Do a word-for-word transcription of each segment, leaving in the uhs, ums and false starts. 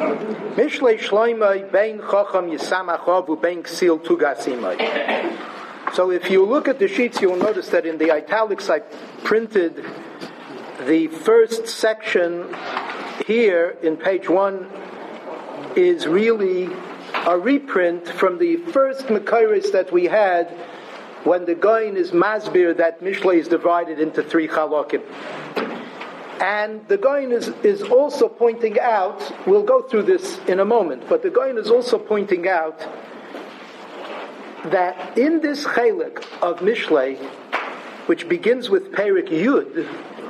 Mishlei Shloimei Bein Chacham Yisamachov Ubein Ksil Tugasimai. So if you look at the sheets, you'll notice that in the italics I printed the first section here in page one is really a reprint from the first Mekayris that we had when the Goyin is Masbir that Mishlei is divided into three Chalokim. And the Goyin is, is also pointing out, we'll go through this in a moment, but the Goyin is also pointing out that in this Chalik of Mishlei, which begins with Perik Yud,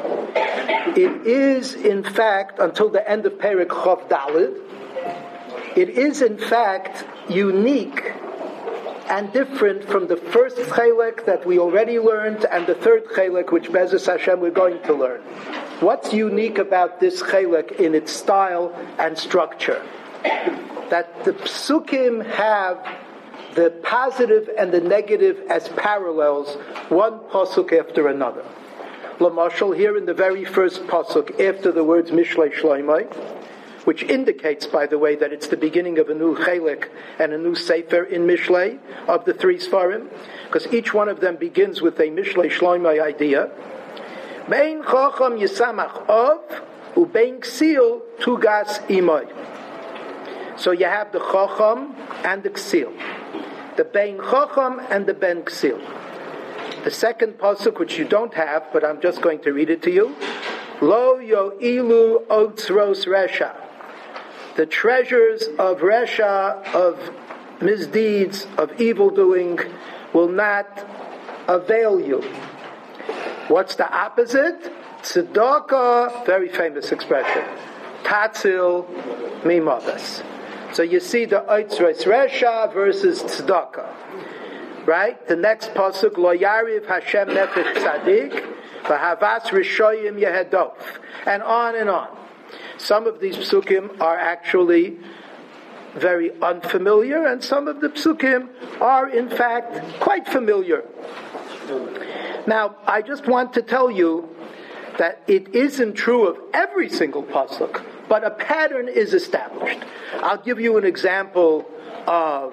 it is in fact, until the end of Perik Chav Dalid, it is in fact unique and different from the first Chelek that we already learned and the third Chelek which Be'ezus Hashem we're going to learn. What's unique about this Chelek in its style and structure? That the Psukim have the positive and the negative as parallels, one Pasuk after another. L'mashal, here in the very first Pasuk, after the words Mishlei Shloimei, which indicates, by the way, that it's the beginning of a new Chelek and a new Sefer in Mishlei of the three Sfarim, because each one of them begins with a Mishlei Shloimei idea. Bein Chacham Yisamach Av Ubein Ksil Tugas Imai. So you have the Chacham and the Ksil, the Bein Chacham and the Ben Ksil. The second pasuk, which you don't have, but I'm just going to read it to you. Lo yo'ilu otzros resha. The treasures of resha, of misdeeds, of evil doing, will not avail you. What's the opposite? Tzedakah, very famous expression. Tatzil mimadas. So you see the otzros resha versus tzedakah. Right? The next pasuk, Lo Yariv Hashem Nefesh Tzadik, V'Havas Rishoyim Yehedof, and on and on. Some of these psukim are actually very unfamiliar, and some of the psukim are in fact quite familiar. Now, I just want to tell you that it isn't true of every single pasuk, but a pattern is established. I'll give you an example of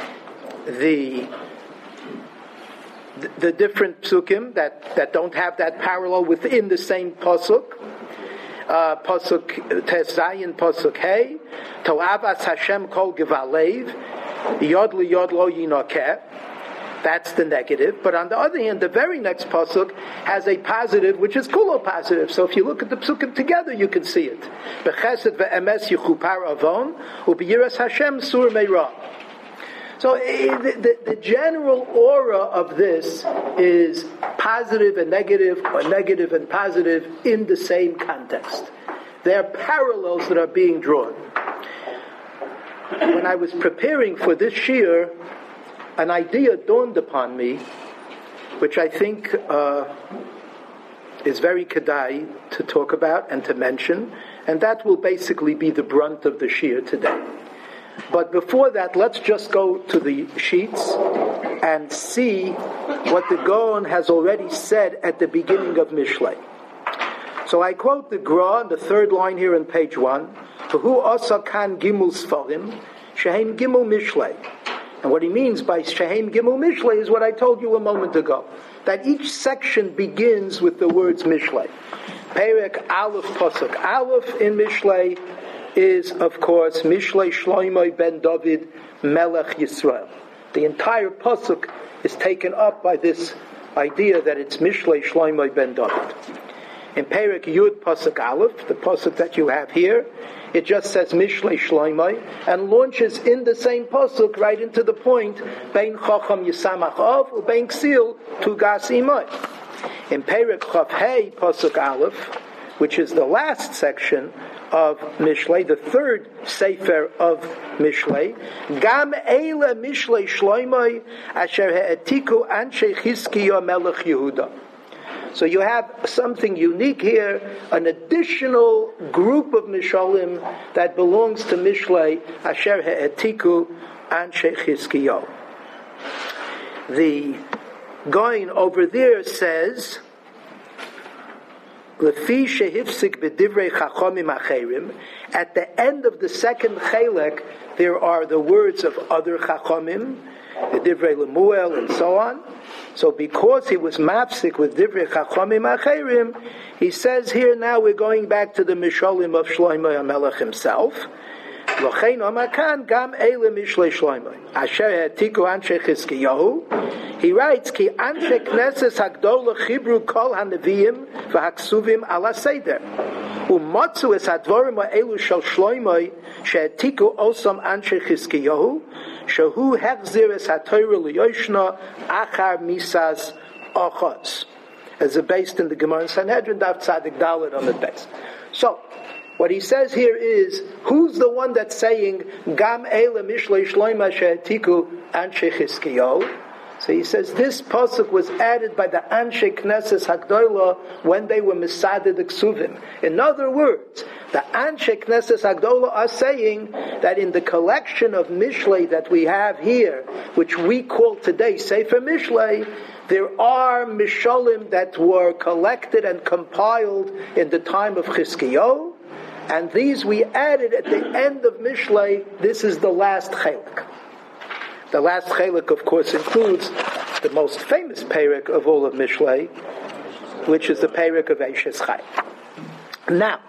the the different psukim that, that don't have that parallel within the same pasuk. Uh, pasuk Tezayin, pasuk Hey, To'avas Hashem kol gevalev, Yod li Yod lo yinokeh. That's the negative. But on the other hand, the very next pasuk has a positive, which is kulo positive. So if you look at the psukim together, you can see it. B'chesed ve'emes yichupar avon, u'b'yiras Hashem sur meirah. So the, the, the general aura of this is positive and negative, or negative and positive in the same context. There are parallels that are being drawn. When I was preparing for this shiur, an idea dawned upon me, which I think uh, is very kedai to talk about and to mention, and that will basically be the brunt of the shiur today. But before that, let's just go to the sheets and see what the Gaon has already said at the beginning of Mishlei. So I quote the Gra on the third line here on page one, V'hu asa kan gimul sfarim, shehem gimul Mishlei. And what he means by shehem gimul Mishlei is what I told you a moment ago, that each section begins with the words Mishlei. Perek Aleph Pasuk Aleph in Mishlei is, of course, Mishlei Shloimei ben David Melech Yisrael. The entire pasuk is taken up by this idea that it's Mishlei Shloimei ben David. In Perek Yud pasuk Aleph, the pasuk that you have here, it just says Mishlei Shloimei and launches in the same pasuk right into the point Bein Chacham Yisamach Av Ubein Ksil Tugas Imai. In Perek Chav Hey pasuk Aleph, which is the last section of Mishlei, the third sefer of Mishlei, Gam Eila Mishlei Shloimei Asher He'etiku Anshe Chizkiya Melech Yehuda. So you have something unique here, an additional group of Mishalim that belongs to Mishlei Asher He'etiku Anshe Chizkiya. The Goin over there says Lefi shehifsik b'divrei chachomim acherim. At the end of the second chelek, there are the words of other chachomim, the divrei lemuel, and so on. So because he was mafsik with divrei chachomim acherim, he says here now we're going back to the mishalim of Shlomo HaMelech himself. Lochein Omakan gam eile mishlei Shlomo asher hatiku anshe Chizkiyahu. He writes ki anshe knesses hagdola chibru kol haneviyim v'haksuvim ala seder umotzu es hadvorim ha'elu shel Shlomo shehatiku osam anshe Chizkiyahu shehu hechzir es haTorah liyoshna achar misas ochos, as a based in the Gemara in Sanhedrin Daf Tzadik Dalet on the base. So what he says here is, who's the one that's saying Gam Eila Mishlei Shloima She'etiku Anshe Chizkiyahu? So he says this pasuk was added by the Anshe Knesses Hagdola when they were Misaded Ksuvim. In other words, the Anshe Knesses Hagdola are saying that in the collection of Mishlei that we have here, which we call today Sefer Mishlei, there are Mishalim that were collected and compiled in the time of Chizkiyahu, and these we added at the end of Mishlei. This is the last chelik. The last chelik, of course, includes the most famous perek of all of Mishlei, which is the perek of Eishes Chai. Now,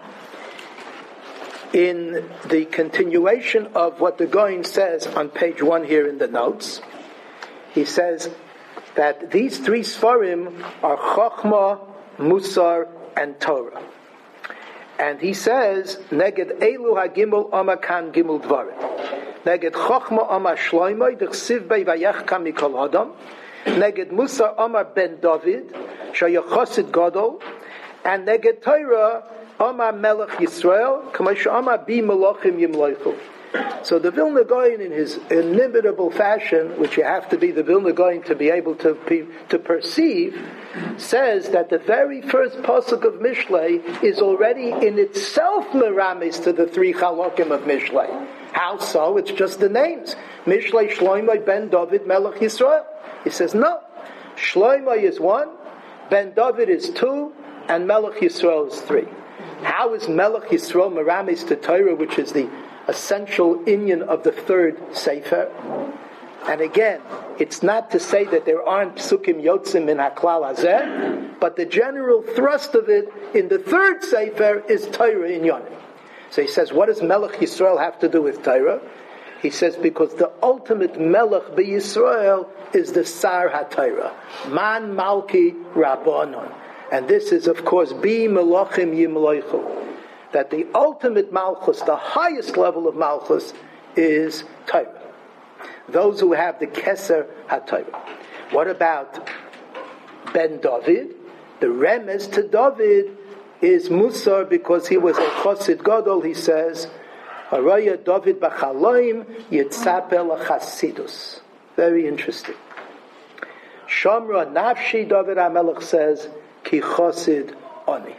in the continuation of what the Goin says on page one here in the notes, he says that these three Sfarim are Chochmah, Musar, and Torah. And he says, Neged Elu HaGimel Amakan Gimel Dvarim. Neged Chochma Amar Shloimoi, D'chsiv Bei Vayachka Mikol Adam. Neged Musar Amar Ben David, Shaya Chosid Gadol. And Neged Torah Amar Melech Yisrael, K'moshe Amar Bi Melachim Yimloichu. So the Vilna Gaon, in his inimitable fashion, which you have to be the Vilna Gaon to be able to to perceive, says that the very first pasuk of Mishlei is already in itself meramis to the three chalokim of Mishlei. How so? It's just the names. Mishlei Shloimoi Ben David Melech Yisrael. He says no. Shloimoi is one, Ben David is two, and Melech Yisrael is three. How is Melech Yisrael meramis to Torah, which is the essential inyan of the third Sefer? And again, it's not to say that there aren't psukim yotzim in haklal hazeh, but the general thrust of it in the third Sefer is Torah in Yonim. So he says, what does Melech Yisrael have to do with Torah? He says, because the ultimate Melech be Yisrael is the Sar HaTorah, Man Malki Rabbanon. And this is, of course, Bi Melachim Yimloichu. That the ultimate Malchus, the highest level of Malchus, is Torah. Those who have the Keser HaTorah. What about Ben David? The remez to David is Musar, because he was a Chosid Gadol. He says, Araya David B'chaloim Yitzapel Chasidus. Very interesting. Shamra Nafshi, David HaMelech says, Ki Chosid Oni.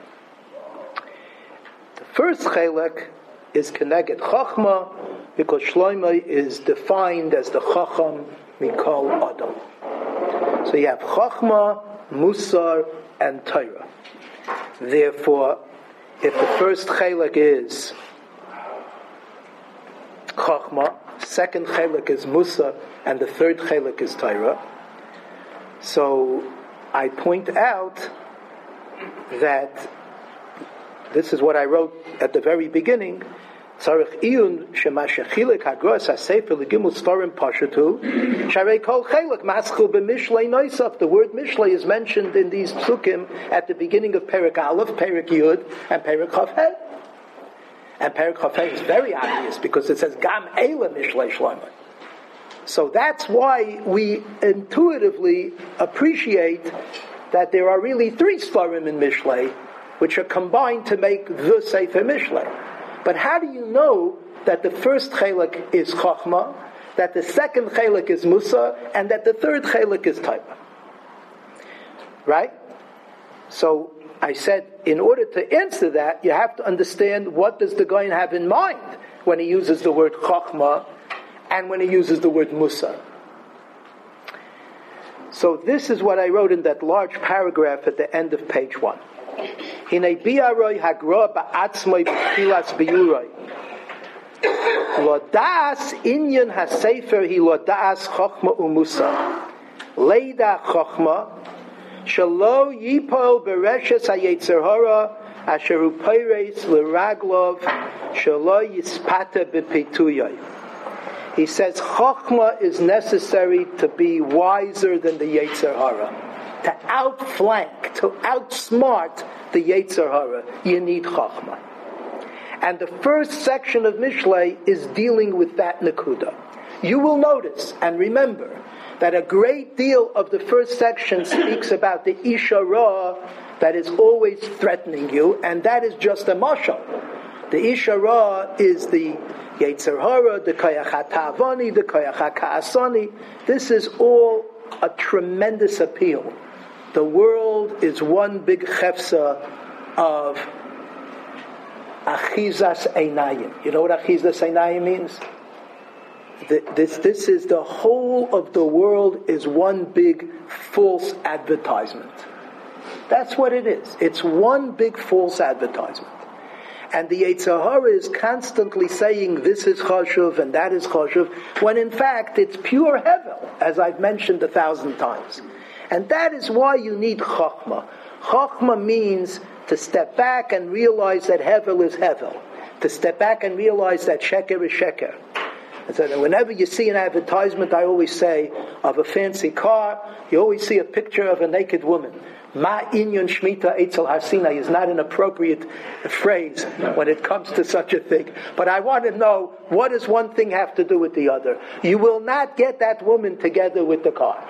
The first chelek is Keneged Chachma, because Shlomo is defined as the Chacham Mikol Adam. So you have Chachma, Musar, and Torah. Therefore, if the first chelek is Chachma, second chelek is Musar, and the third chelek is Torah, so I point out that this is what I wrote at the very beginning. Tzarich iyun shemashachilek hagros hasefer legimul svarim pashatu sharei kol chelek maschil b'mishlei noisaf. The word mishlei is mentioned in these psukim at the beginning of Perek Aleph, Perek Yud, and Perek Chaf He. And Perek Chaf He is very obvious because it says Gam Eila Mishlei Shlomo. So that's why we intuitively appreciate that there are really three svarim in Mishlei, which are combined to make the Sefer Mishlei. But how do you know that the first chelik is Chachma, that the second chelik is Musa, and that the third chelik is Torah? Right? So I said, in order to answer that, you have to understand what does the Goyen have in mind when he uses the word Chachma and when he uses the word Musa. So this is what I wrote in that large paragraph at the end of page one. Hinei biaroi hagra ba'atzmoi b'tchilas biyuroi. Lo das inyan hasefer hi lo das chochma umusa. Leida chochma shalo yipol bereshes hayetzer hara asher upayres l'raglov shalo yispata b'peituyoi. He says chochma is necessary to be wiser than the Yetzer Hara. To outflank, to outsmart the Yetzer Hara, you need chochma. And the first section of Mishlei is dealing with that Nakuda. You will notice and remember that a great deal of the first section speaks about the Isha Ra that is always threatening you, and that is just a mashal. The Isha Ra is the Yetzer Hara, the Koyach HaTa'avani, the Koyach HaKa'asani. This is all a tremendous appeal. The world is one big chefsa of Achizas Einayim. You know what Achizas Einayim means? This, this is the whole of the world is one big false advertisement. That's what it is. It's one big false advertisement. And the Yetzer Hara is constantly saying this is chashuv and that is chashuv, when in fact it's pure hevel, as I've mentioned a thousand times. And that is why you need chachma. Chachma means to step back and realize that hevel is hevel. To step back and realize that sheker is sheker. And so that whenever you see an advertisement, I always say, of a fancy car, you always see a picture of a naked woman. Ma inyon shmita etzel harsina is not an appropriate phrase when it comes to such a thing. But I want to know, what does one thing have to do with the other? You will not get that woman together with the car.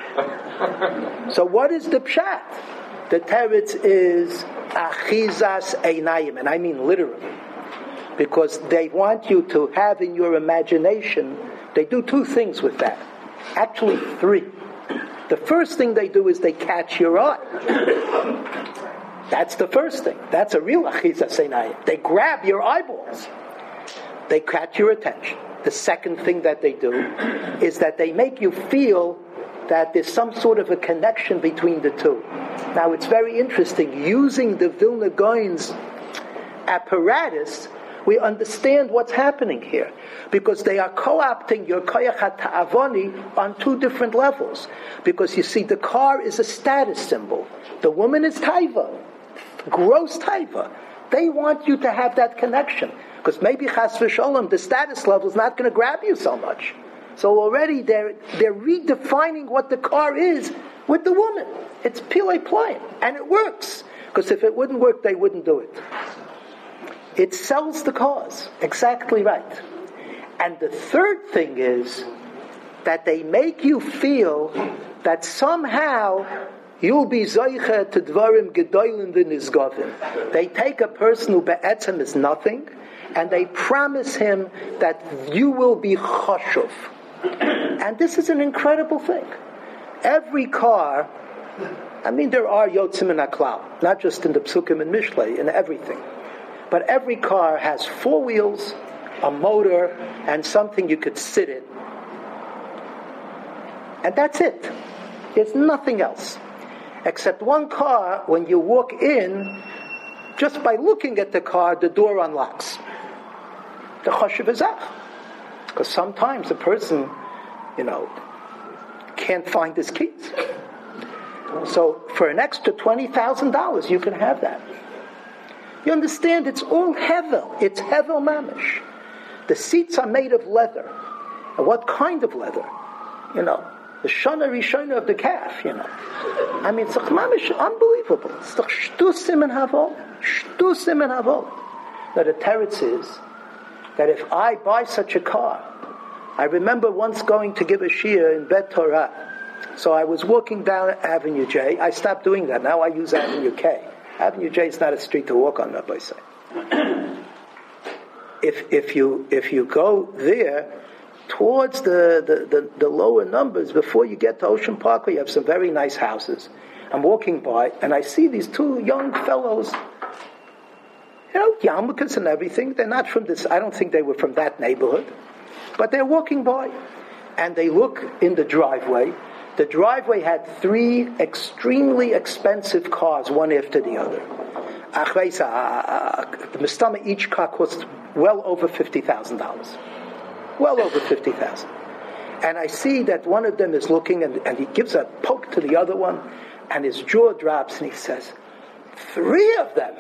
So what is the pshat? The teretz is achizas einayim, and I mean literally. Because they want you to have in your imagination, they do two things with that. Actually three. The first thing they do is they catch your eye. That's the first thing. That's a real achizas einayim. They grab your eyeballs. They catch your attention. The second thing that they do is that they make you feel that there's some sort of a connection between the two. Now it's very interesting. Using the Vilna Gaon's apparatus, we understand what's happening here. Because they are co-opting your koyach hata'avani on two different levels. Because you see, the car is a status symbol. The woman is taiva. Gross taiva. They want you to have that connection. Because maybe chas v'sholem, the status level is not going to grab you so much. So already they're, they're redefining what the car is with the woman. It's pilei playing. And it works. Because if it wouldn't work, they wouldn't do it. It sells the cause. Exactly right. And the third thing is that they make you feel that somehow you'll be zoiche to dvarim gedolim v'nizgavim. They take a person who be'etzem is nothing, and they promise him that you will be chashuv. And this is an incredible thing. Every car, I mean, there are yotzim in aklal, not just in the psukim and mishlei, in everything. But every car has four wheels, a motor, and something you could sit in. And that's it. There's nothing else. Except one car, when you walk in, just by looking at the car, the door unlocks. The chashuv izach. Because sometimes a person, you know, can't find his keys. So for an extra twenty thousand dollars, you can have that. You understand, it's all hevel. It's hevel mamish. The seats are made of leather. And what kind of leather? You know, the shana rishona of the calf, you know. I mean, it's mamish, unbelievable. It's the shtusim and havol. Shtusim and havol. Now the teretz is that if I buy such a car, I remember once going to give a shiur in Bet Torah. So I was walking down Avenue J. I stopped doing that. Now I use Avenue K. Avenue J is not a street to walk on, Rabbi say. If if you if you go there towards the, the, the, the lower numbers, before you get to Ocean Parkway, you have some very nice houses. I'm walking by and I see these two young fellows, you know, yarmulkes and everything. They're not from this. I don't think they were from that neighborhood, but they're walking by, and they look in the driveway. The driveway had three extremely expensive cars, one after the other. the mistama, each car costs well over fifty thousand dollars. Well over fifty thousand dollars. And I see that one of them is looking, and, and he gives a poke to the other one, and his jaw drops, and he says, three of them?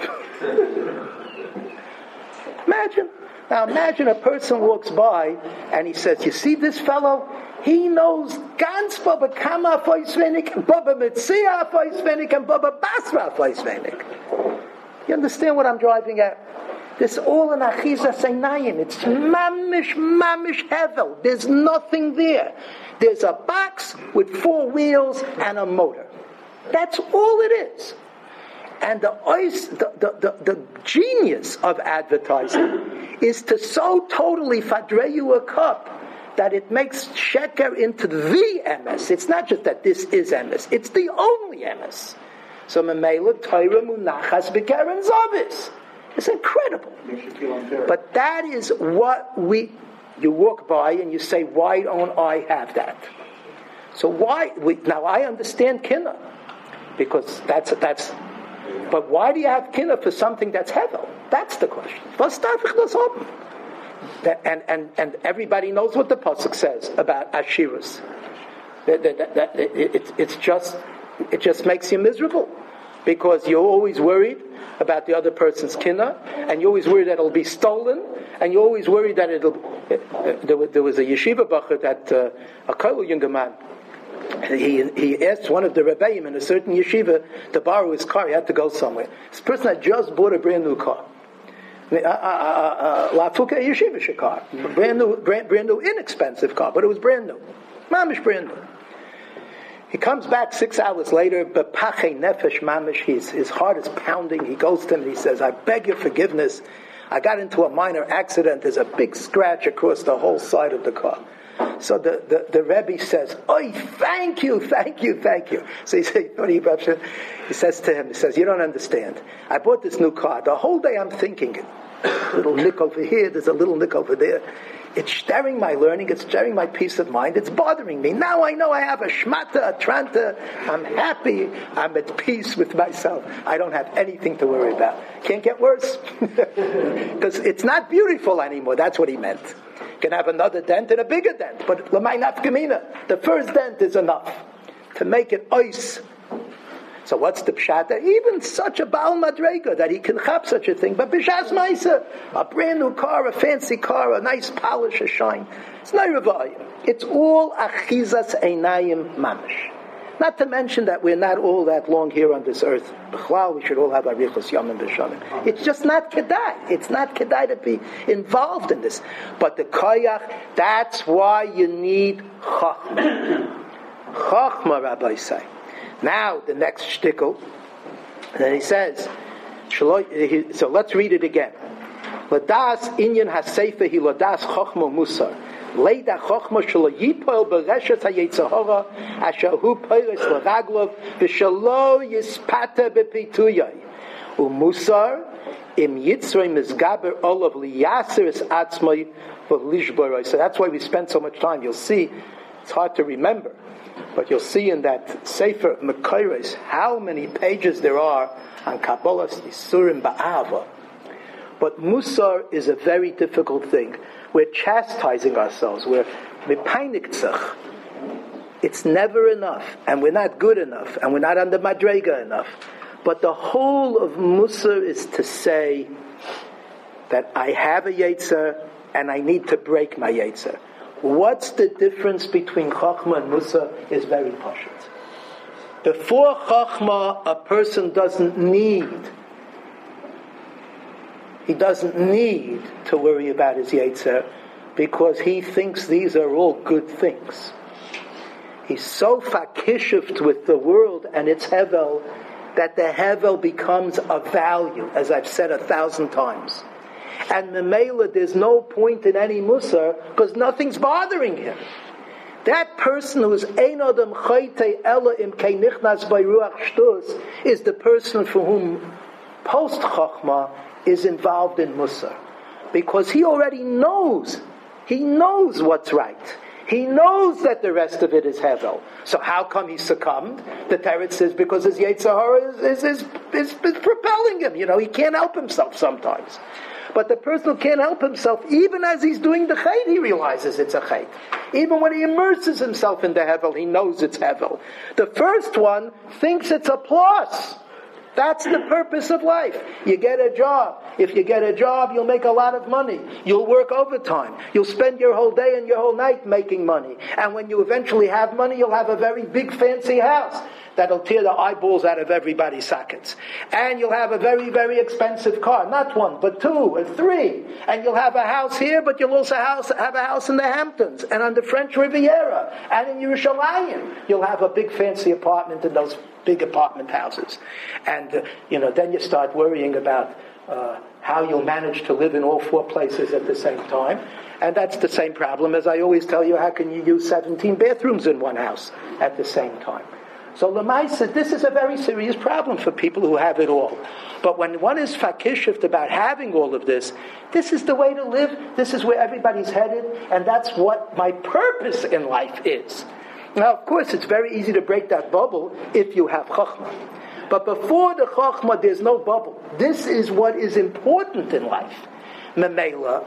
Imagine. Now imagine a person walks by, and he says, you see this fellow? He knows ganz Baba Kama Feisvenik, and Baba Metzia Feisvenik, and Baba Basra Feisvenik. You understand what I'm driving at? This all in Achiza Seinayim. It's mamish, mamish hevel. There's nothing there. There's a box with four wheels and a motor. That's all it is. And the, the, the, the, the genius of advertising is to so totally fadre you a cup that it makes sheker into the M S. It's not just that this is M S. It's the only M S. So Memela Torah Munachas B'Keren Zavis. It's incredible. But that is what we, you walk by and you say, why don't I have that? So why, we, now I understand kinna, because that's, that's, but why do you have kinna for something that's hevel? That's the question. And, and, and everybody knows what the pasuk says about Ashirus. That, that, that, it, it, it's just, it just makes you miserable, because you're always worried about the other person's kinna, and you're always worried that it'll be stolen, and you're always worried that it'll... Uh, there, there was a yeshiva bacher that, uh, a kollel younger man, he, he asked one of the rebbeim in a certain yeshiva to borrow his car. He had to go somewhere. This person had just bought a brand new car. Lafuka yeshiva car. Brand new, brand, brand new, inexpensive car, but it was brand new. Mamish brand new. He comes back six hours later, bepache nefesh mamish, his, his heart is pounding. He goes to him and he says, I beg your forgiveness. I got into a minor accident. There's a big scratch across the whole side of the car. So the, the, the Rebbe says, Oy, thank you, thank you, thank you. So he says, he says to him, he says, you don't understand. I bought this new car. The whole day I'm thinking, a little nick over here, there's a little nick over there. It's stirring my learning, it's stirring my peace of mind, it's bothering me. Now I know I have a shmata, a tranta, I'm happy, I'm at peace with myself. I don't have anything to worry about. Can't get worse. Because it's not beautiful anymore, that's what he meant. You can have another dent and a bigger dent, but l'may nafkamina, the first dent is enough to make it ois. So what's the pshat? Even such a Baal Madrega that he can chap such a thing, but b'shas ma'isa, a brand new car, a fancy car, a nice polish, a shine. It's not revayim. It's all achizas einayim mamish. Not to mention that we're not all that long here on this earth. B'chlal, we should all have arichos yamim b'shanim. It's just not kedai. It's not kedai to be involved in this. But the koyach, that's why you need chachma. Chachma, Rabbi say. Now, the next shtickle, and then he says, so let's read it again. Ladas inyan haseifa hi ladas chochma musar. Leida chochma shalo yipol bereshes hayetzahora asher hu peiris leraglov v'shalo yispata bepituyay. Umusar im yitzrei mizgaber olav liyaser es atzmai v'lishboroi. So that's why we spend so much time. You'll see, it's hard to remember. But you'll see in that Sefer Mekayres how many pages there are on Kabbalah's Yisurim Ba'ava. But Musar is a very difficult thing. We're chastising ourselves. We're mipainiktzach. It's never enough, and we're not good enough, and we're not under Madrega enough. But the whole of Musar is to say that I have a Yetzer, and I need to break my Yetzer. What's the difference between Chachma and Musa is very pashut. Before Chachma, a person doesn't need, he doesn't need to worry about his Yetzer because he thinks these are all good things. He's so fakishivt with the world and its hevel that the hevel becomes a value, as I've said a thousand times. And Memela, there's no point in any Musar because nothing's bothering him. That person who's Ein Adam Chayte Ela Im Kei Nichnas Bei Ruach Shtus is the person for whom post Chachma is involved in Musar. Because he already knows, he knows what's right. He knows that the rest of it is Hevel. So how come he succumbed? The Teretz says because his Yetzer Hara is, is, is, is, is propelling him. You know, he can't help himself sometimes. But the person who can't help himself, even as he's doing the chait, he realizes it's a chait. Even when he immerses himself in the hevel, he knows it's hevel. The first one thinks it's a plus. That's the purpose of life. You get a job. If you get a job, you'll make a lot of money. You'll work overtime. You'll spend your whole day and your whole night making money. And when you eventually have money, you'll have a very big, fancy house that'll tear the eyeballs out of everybody's sockets. And you'll have a very, very expensive car. Not one, but two and three. And you'll have a house here, but you'll also house, have a house in the Hamptons and on the French Riviera and in Yerushalayim. You'll have a big, fancy apartment in those big apartment houses. And, uh, you know, then you start worrying about uh, how you'll manage to live in all four places at the same time. And that's the same problem as I always tell you, how can you use seventeen bathrooms in one house at the same time? So Lamaisa, this is a very serious problem for people who have it all. But when one is fakishivt about having all of this, this is the way to live, this is where everybody's headed, and that's what my purpose in life is. Now, of course, it's very easy to break that bubble if you have chachma. But before the chachma, there's no bubble. This is what is important in life. Memela,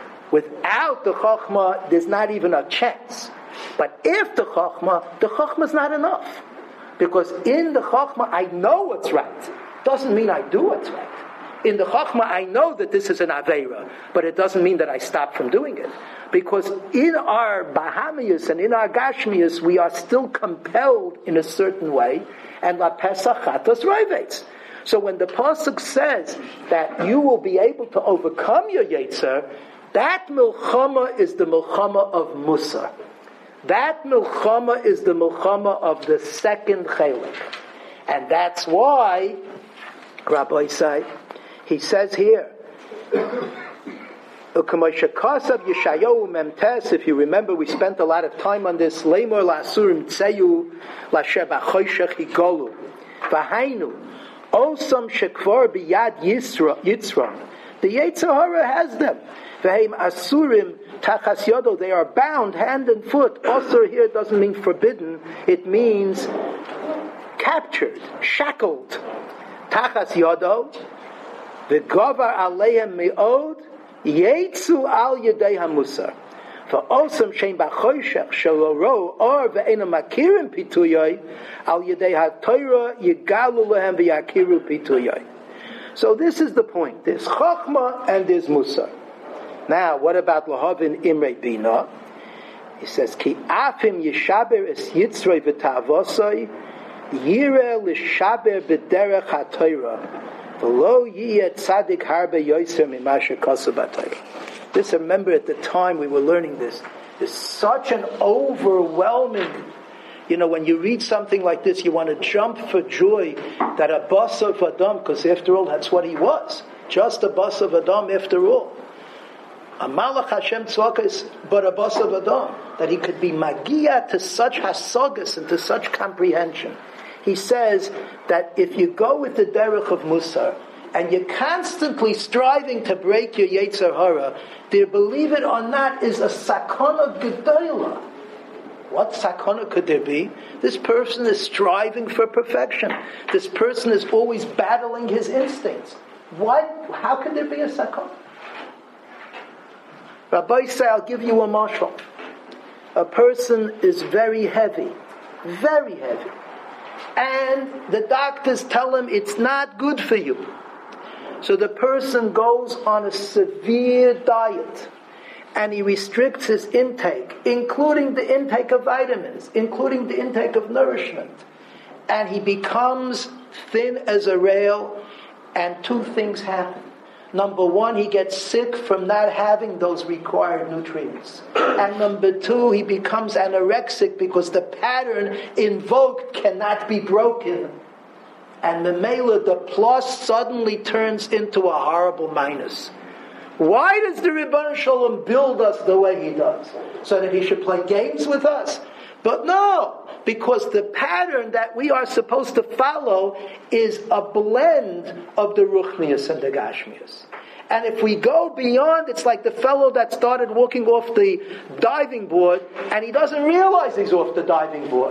without the chachma, there's not even a chance. But if the chachma, the chachma is not enough. Because in the chachma, I know what's right. Doesn't mean I do what's right. In the chachma, I know that this is an aveira, but it doesn't mean that I stop from doing it. Because in our bahamius and in our gashmius, we are still compelled in a certain way, and la pesach chatos roivets. So when the pasuk says that you will be able to overcome your yetzer, that milchama is the milchama of Musar. That milchama is the milchama of the second chelik. And that's why, Rabbi Say, he says here, if you remember, we spent a lot of time on this. Leimor la'asurim tseyu l'asher b'choshech higolu v'hainu osam shekvar b'yad yitzram. The Yetzer Hara has them. V'heim asurim tachas yodo. They are bound hand and foot. Osir here doesn't mean forbidden. It means captured, shackled. Tachas yodo. V'govar aleihem me'od. Yetzu al yedei hamusar. For osam shein b'choshech shaloro or ve'ena makirim pituyoi al yedei ha'torah yigalu lehem v'yakiru pituyoi. So this is the point. There's chachma and there's musar. Now, what about lahavin imrei bina? He says ki afim yishaber es yitzroi v'tavosoi yireh l'shaber b'derech ha'torah. This, remember, at the time we were learning this, is such an overwhelming, you know, when you read something like this, you want to jump for joy that a bus of Adam, because after all, that's what he was. Just a bus of Adam after all. A Malach Hashem Tzvakas, but a bus of Adam. That he could be magia to such hasagas and to such comprehension. He says that if you go with the derech of Musar, and you're constantly striving to break your Yetzer Hara, there, believe it or not, is a sakana gedola. What sakana could there be? This person is striving for perfection. This person is always battling his instincts. What? How could there be a sakana? Rabbi say, I'll give you a mashal. A person is very heavy, very heavy. And the doctors tell him it's not good for you. So the person goes on a severe diet and he restricts his intake, including the intake of vitamins, including the intake of nourishment. And he becomes thin as a rail, and two things happen. Number one, he gets sick from not having those required nutrients. And number two, he becomes anorexic because the pattern invoked cannot be broken. And the mela, the plus, suddenly turns into a horrible minus. Why does the Ribbon Shalom build us the way he does? So that he should play games with us? But no, because the pattern that we are supposed to follow is a blend of the Ruchnius and the Gashmius. And if we go beyond, it's like the fellow that started walking off the diving board and he doesn't realize he's off the diving board.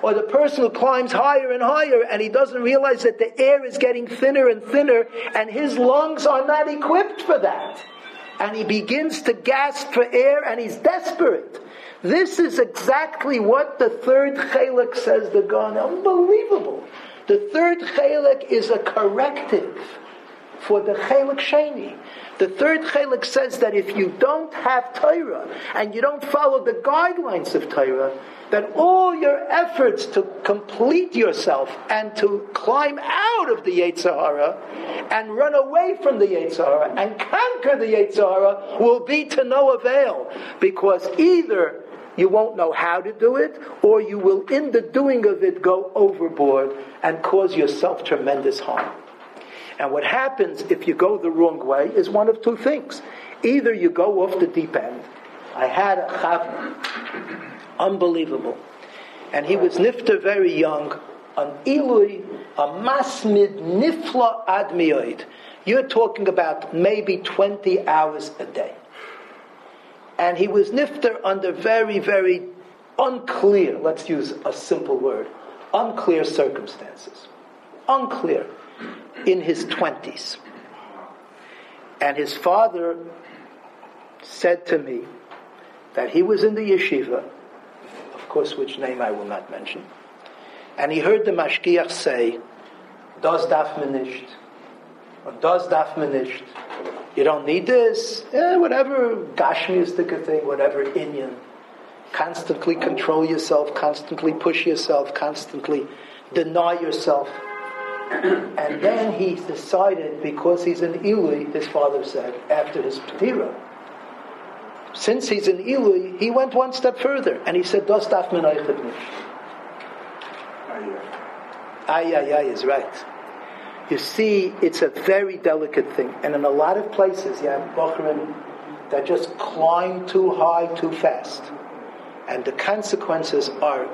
or the person who climbs higher and higher and he doesn't realize that the air is getting thinner and thinner and his lungs are not equipped for that. And he begins to gasp for air and he's desperate. This is exactly what the third chelik says the Gaon. Unbelievable. The third chelik is a corrective for the chelik sheni. The third chelik says that if you don't have Torah and you don't follow the guidelines of Torah, that all your efforts to complete yourself and to climb out of the Yetzer Hara and run away from the Yetzer Hara and conquer the Yetzer Hara will be to no avail, because either you won't know how to do it, or you will, in the doing of it, go overboard and cause yourself tremendous harm. And what happens if you go the wrong way is one of two things. Either you go off the deep end. I had a chavna, unbelievable. And he was nifter very young, an ilui, a masmid nifla admioid. You're talking about maybe twenty hours a day. And he was nifter under very, very unclear, let's use a simple word, unclear circumstances. Unclear. In his twenties. And his father said to me that he was in the yeshiva, of course which name I will not mention, and he heard the mashgiach say, "Das darf man nicht, and das darf man nicht. You don't need this, eh, whatever gashmiistic thing, whatever inyan. Constantly control yourself, constantly push yourself, constantly deny yourself." And then he decided, because he's an Ilui, his father said, after his Ptira, since he's an Ilui, he went one step further, and he said, "Das darf man euch nicht." Ay, ay, ay is right. You see, it's a very delicate thing, and in a lot of places, you have Bochrim that just climb too high, too fast, and the consequences are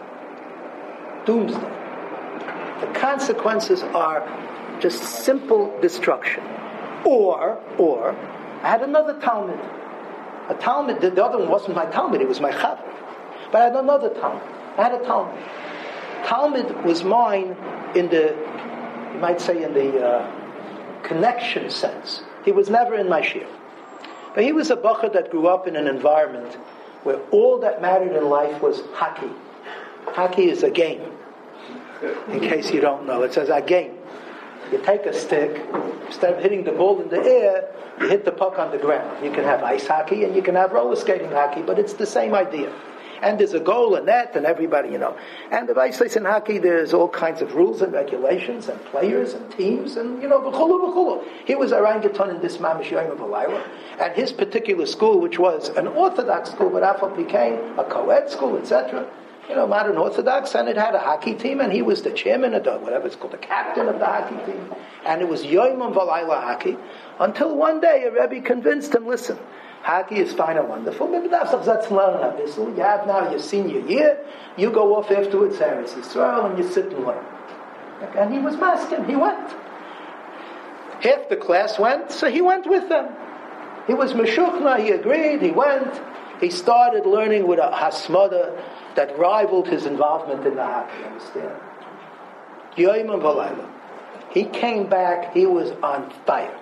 doomsday. The consequences are just simple destruction. Or, or, I had another Talmud. A Talmud, the other one wasn't my Talmud, it was my Chaver. But I had another Talmud. I had a Talmud. Talmud was mine in the, you might say in the uh, connection sense. He was never in my shir. But he was a bacher that grew up in an environment where all that mattered in life was hockey. Hockey is a game. In case you don't know, it says a game. You take a stick, instead of hitting the ball in the air, you hit the puck on the ground. You can have ice hockey and you can have roller skating hockey, but it's the same idea. And there's a goal, a net, and everybody, you know. And the ice in hockey, there's all kinds of rules and regulations and players and teams and, you know, b'chulu, b'chulu. He was orangutan in this Mamish Yoim of Alayla. And his particular school, which was an Orthodox school, but after became a co-ed school, et cetera, you know, modern Orthodox, and it had a hockey team, and he was the chairman of the, whatever it's called, the captain of the hockey team. And it was Yoim of Alayla hockey, until one day a Rebbe convinced him, listen, hockey is fine and wonderful. You have now your senior year. You go off afterwards, Eretz Yisrael, and you sit and learn. And he was masking. He went. Half the class went, so he went with them. He was meshuchna. He agreed. He went. He started learning with a hasmada that rivaled his involvement in the hockey. Understand? Yoim and Valayla. He came back. He was on fire.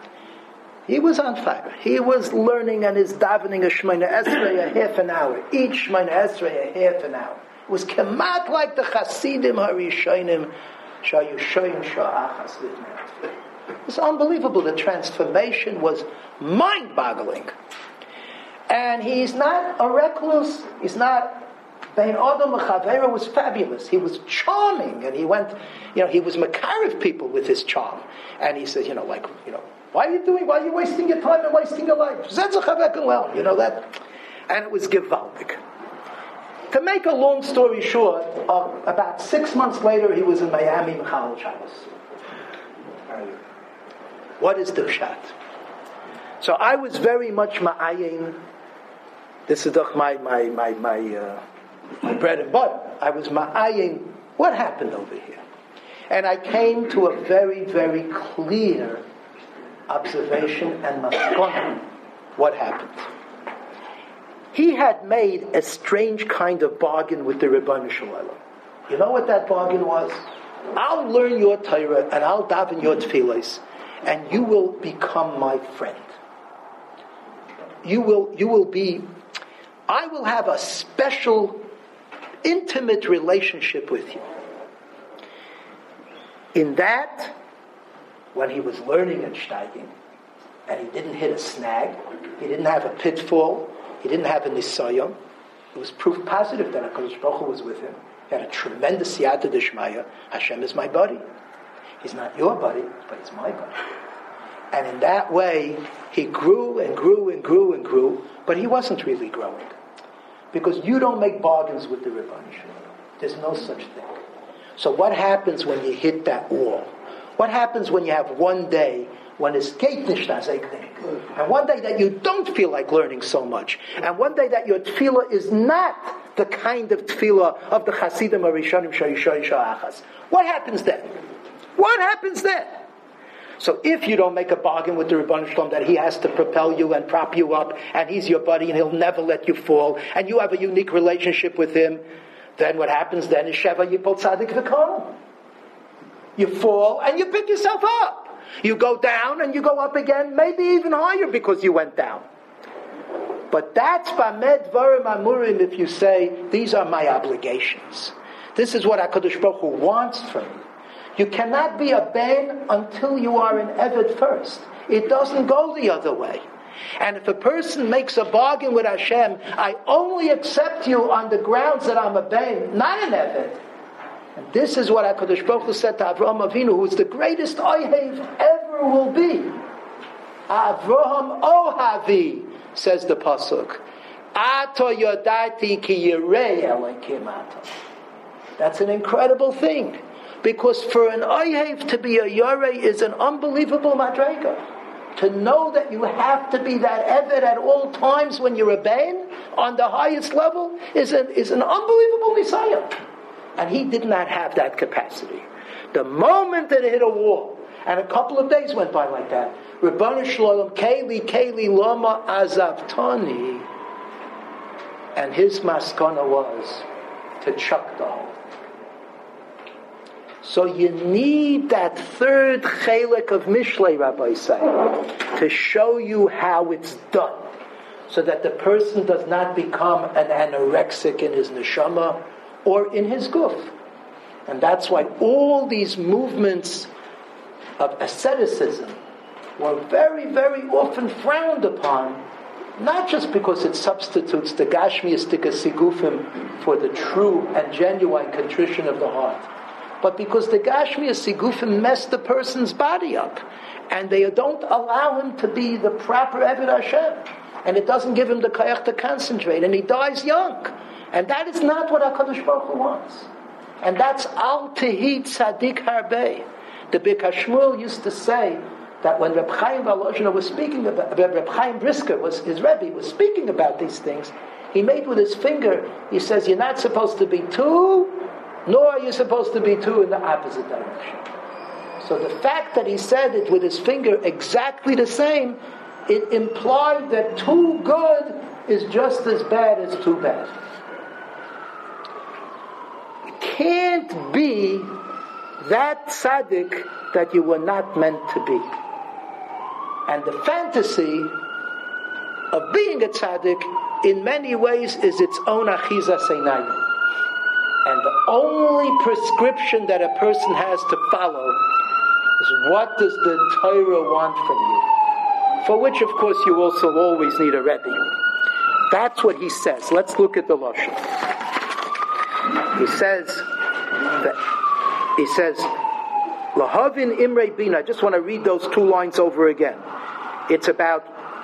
He was on fire. He was learning and is davening a Shemona Esrei a half an hour. Each Shemona Esrei a half an hour. It was kemat like the Chasidim Harishonim Shayushoyim Sha'achas Livnei. It was unbelievable. The transformation was mind-boggling. And he's not a recluse. He's not... Bein Adam Chavera was fabulous. He was charming. And he went... You know, he was makarev people with his charm. And he said, you know, like, you know, why are you doing, why are you wasting your time and wasting your life? You know that? And it was gewaltig. To make a long story short, uh, about six months later, he was in Miami, Mechalel Shabbos. What is the pshat? So I was very much ma'ayin. This is my my my my, uh, my bread and butter. I was ma'ayin. What happened over here? And I came to a very, very clear observation and maskana. What happened? He had made a strange kind of bargain with the Ribono Shel Olam. You know what that bargain was? I'll learn your Torah and I'll daven your tefillos, and you will become my friend. You will, you will be, I will have a special, intimate relationship with you. In that, when he was learning and steiging, and he didn't hit a snag, he didn't have a pitfall, he didn't have a nisayon, it was proof positive that HaKadosh Baruch Hu was with him. He had a tremendous siyata d'shmaya. Hashem is my buddy. He's not your buddy, but he's my buddy. And in that way, he grew and grew and grew and grew, but he wasn't really growing. Because you don't make bargains with the Rebbeinu Shalom. There's no such thing. So what happens when you hit that wall? What happens when you have one day when it's geht nicht as ich denke, and one day that you don't feel like learning so much, and one day that your tefillah is not the kind of tefillah of the Hasidim Arishonim Shayishay Sha'achas? What happens then? What happens then? So if you don't make a bargain with the Rebbeinu Shalom that he has to propel you and prop you up, and he's your buddy and he'll never let you fall, and you have a unique relationship with him, then what happens then is Sheva Yipol Tzadik V'Kol. You fall and you pick yourself up. You go down and you go up again, maybe even higher because you went down. But that's Bamed Dvarim Amurim if you say, these are my obligations. This is what HaKadosh Baruch Hu wants from you. You cannot be a ben until you are an Eved first. It doesn't go the other way. And if a person makes a bargain with Hashem, I only accept you on the grounds that I'm a ben, not an Eved. And this is what HaKadosh Baruch Hu said to Avraham Avinu, who is the greatest Ohev ever will be. Avraham Ohavi, says the Pasuk. Ato yodati ki yirei Elokim ato. That's an incredible thing. Because for an Ohev to be a Yoreh is an unbelievable madrega. To know that you have to be that Eved at all times when you're a Ben, on the highest level, is an, is an unbelievable Messiah. And he did not have that capacity. The moment that it hit a wall, and a couple of days went by like that, Rebbeinu Shalom, Keli, Keli, Lama, Azavtani, and his maskana was to chuck the hole. So you need that third chelik of Mishlei, Rabbi say, to show you how it's done, so that the person does not become an anorexic in his neshama, or in his guf. And that's why all these movements of asceticism were very, very often frowned upon, not just because it substitutes the gashmiistic sigufim for the true and genuine contrition of the heart, but because the gashmias sigufim mess the person's body up, and they don't allow him to be the proper Eved Hashem, and it doesn't give him the kayach to concentrate, and he dies young. And that is not what HaKadosh Baruch Hu wants. And that's Al Tehi Tzadik Harbei. The Bikar Shmuel used to say that when Reb Chaim Volozhiner was speaking about, Reb Chaim Brisker, was his Rebbe, was speaking about these things, he made with his finger, he says, you're not supposed to be two, nor are you supposed to be two in the opposite direction. So the fact that he said it with his finger exactly the same, it implied that too good is just as bad as too bad. Can't be that tzaddik that you were not meant to be. And the fantasy of being a tzaddik in many ways is its own achiza seinayim. And the only prescription that a person has to follow is what does the Torah want from you? For which, of course, you also always need a Rebbe. That's what he says. Let's look at the Lashon. He says that he says Lahavin Imrei Bina. I just want to read those two lines over again. It's about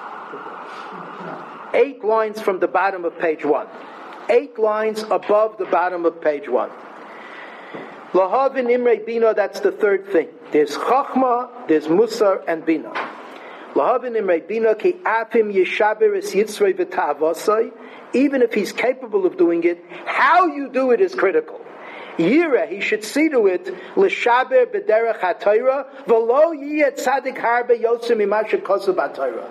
eight lines from the bottom of page one. Eight lines above the bottom of page one. Lahavin Imrei Bina, that's the third thing. There's Chachma, there's Musar, and Bina. Lahavin Imrei Bina ki afim yishaber es yitzrei v'ta'avasai. Even if he's capable of doing it, how you do it is critical. Yira, he should see to it, l'shaber b'derech ha'torah, v'lo yiyeh tzadik harbe yotzim mima shekosu b'torah.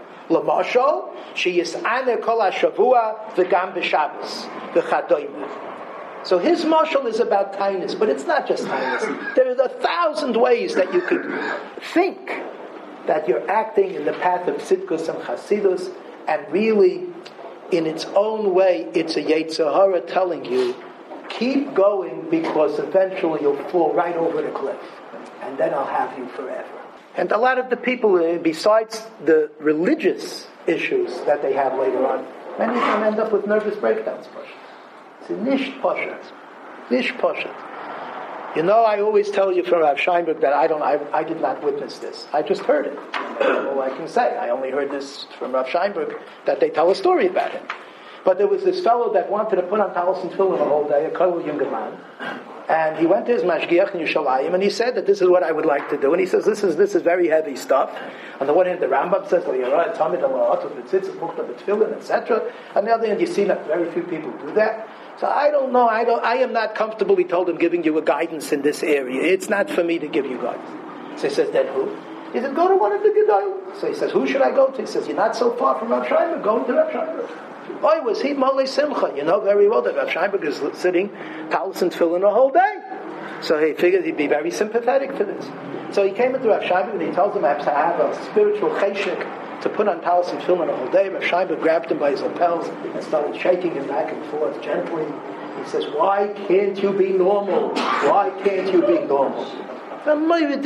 L'mashal, sheyis'aner kol ha'shavua v'gam b'shabbos, v'chadoyim. So his mashal is about kindness, but it's not just kindness. There are a thousand ways that you could think that you're acting in the path of tzidkus and chasidus, and really, in its own way, it's a Yetzer Hara telling you, keep going because eventually you'll fall right over the cliff, and then I'll have you forever. And a lot of the people, uh, besides the religious issues that they have later on, many of them end up with nervous breakdowns. It's a nish poshet. Nish poshet. You know, I always tell you from Rav Scheinberg that I don't, I, I did not witness this. I just heard it. All I can say. I only heard this from Rav Scheinberg, that they tell a story about him. But there was this fellow that wanted to put on talis and tefillin the whole day, a Kollel younger man. And he went to his mashgiach in Yerushalayim, and he said that this is what I would like to do. And he says, this is this is very heavy stuff. On the one hand, the Rambam says, et cetera. On the other hand, you see that very few people do that. So I don't know, I don't I am not comfortable, he told him, giving you a guidance in this area. It's not for me to give you guidance. So he says, then who? He said, go to one of the Gedolim. So he says, who should I go to? He says, you're not so far from Rav Scheinberg, go to Rav Scheinberg. Oh, was he Molei Simcha? You know very well that Rav Scheinberg is sitting talis and tefillin the whole day. So he figured he'd be very sympathetic to this. So he came into Rav Scheinberg and he tells him I have a spiritual cheshek to put on talis and tefillin the whole day. Rav Scheinberg grabbed him by his lapels and started shaking him back and forth gently. He says, why can't you be normal? Why can't you be normal? The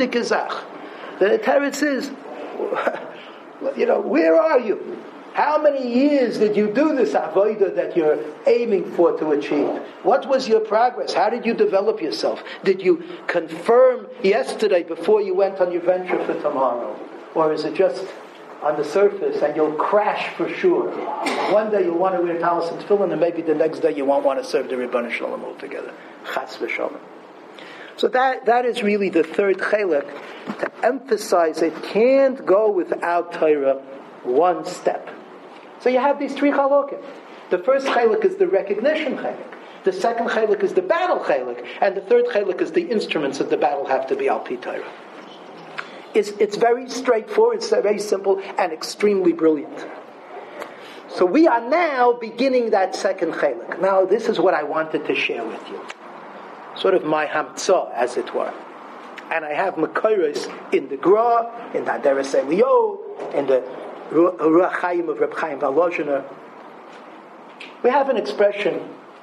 teretz is, you know, where are you? How many years did you do this avodah that you're aiming for to achieve? What was your progress? How did you develop yourself? Did you confirm yesterday before you went on your venture for tomorrow? Or is it just on the surface and you'll crash for sure? One day you'll want to wear talis and tefillin, and maybe the next day you won't want to serve the Ribbon Shalom altogether. Chas v'shalom. So that, that is really the third chelek, to emphasize it can't go without Torah one step. So you have these three chalokim. The first chelek is the recognition chelek. The second chelek is the battle chelek. And the third chelek is the instruments of the battle have to be al pi Torah. It's, it's very straightforward, it's very simple, and extremely brilliant. So we are now beginning that second chelek. Now this is what I wanted to share with you. Sort of my hamtzah, as it were. And I have Makairos in the Gra, in the Hadaras Elio, in the Ruach Chaim of Reb Chaim Volozhiner. We have an expression,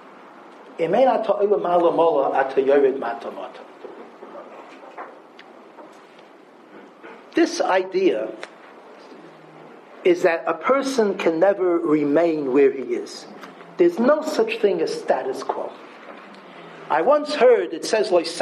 this idea is that a person can never remain where he is. There's no such thing as status quo. I once heard, it says, if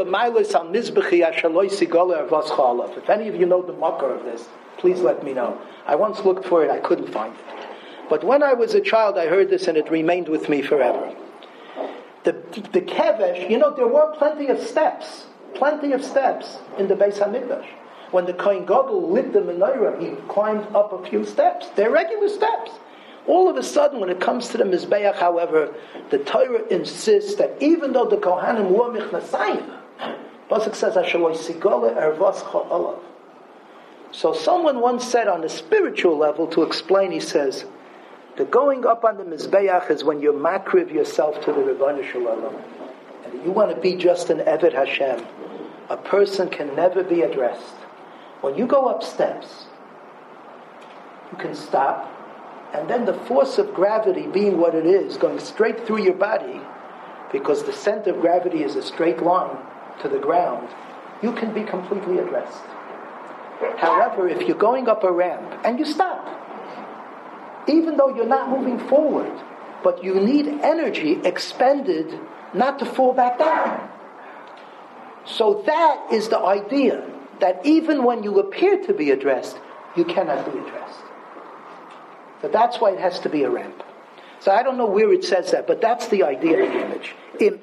any of you know the makar of this, please let me know. I once looked for it, I couldn't find it. But when I was a child, I heard this and it remained with me forever. The, the kevesh, you know, there were plenty of steps, plenty of steps in the Beis HaMikdash. When the Kohen Gadol lit the menorah, he climbed up a few steps. They're regular steps. All of a sudden, when it comes to the Mizbeach, however, the Torah insists that even though the Kohanim were Michnasayim, Pasuk says, Ashaloi Sigole Ervas Cha'olav. So someone once said on a spiritual level, to explain, he says, the going up on the Mizbeach is when you makriv yourself to the Ribbon Shalom. And you want to be just an Eved Hashem. A person can never be addressed. When you go up steps, you can stop, and then the force of gravity being what it is, going straight through your body, because the center of gravity is a straight line to the ground, you can be completely addressed. However, if you're going up a ramp and you stop, even though you're not moving forward, but you need energy expended not to fall back down. So that is the idea, that even when you appear to be addressed, you cannot be addressed. So that's why it has to be a ramp. So I don't know where it says that, but that's the idea of the image.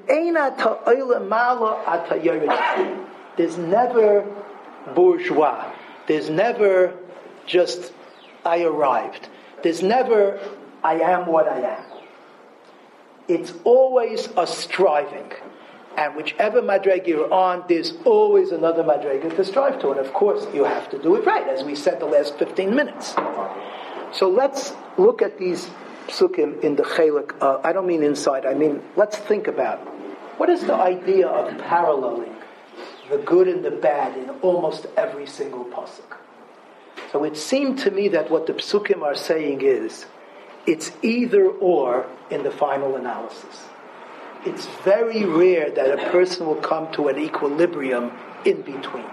There's never bourgeois. There's never just, I arrived. There's never, I am what I am. It's always a striving. And whichever madrega you're on, there's always another madrega to strive to. And of course, you have to do it right, as we said the last fifteen minutes. So let's look at these psukim in the chelik. Uh, I don't mean inside. I mean, let's think about it. What is the idea of paralleling the good and the bad in almost every single pasuk? So it seemed to me that what the psukim are saying is, it's either or in the final analysis. It's very rare that a person will come to an equilibrium in between.